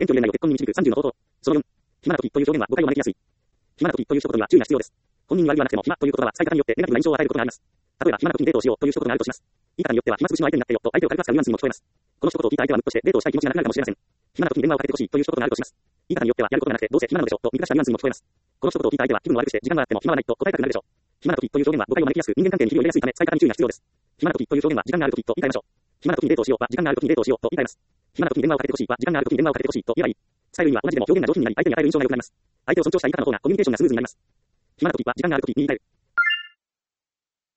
遠距離恋愛を結婚に導く30の方法。その4、暇な時という表現は誤解を招きやすい。暇な時という一言には注意が必要です。本人に悪気はなくても暇という言葉は使い方によってネガティブな印象を与えることがあります。例えば、暇な時にデートをしようという一言があるとします。言い方によっては暇つぶしの相手になってよと相手を軽く扱うニュアンスにも聞こえます。この一言を聞いた相手はムッとしてデートをしたい気持ちがなくなるかもしれません。暇な時に電話をかけてほしいという一言があるとします。言い方によってはやることがなくてどうせ暇なのでしょと見下したニュアンスにも聞こえます。この一言を聞いた相手は気分を悪くして時間があっても暇はないと答えたくなるでしょう。暇な時という表現は誤解を招きやすく人間関係にひびを入れやすいため使い方に注意が必要です。暇な時という表現は時間がある時と言い換えましょう。暇な時にデートをしようは時間がある時にデートをしようと言い換えます。暇な時に電話をかけてほしいは時間がある時に電話をかけてほしいと言えばいい。伝える意味は同じでも表現が上品になり相手に与える印象が良くなります。相手を尊重した言い方の方がコミュニケーションがスムーズになります。暇な時は時間がある時に言い換える。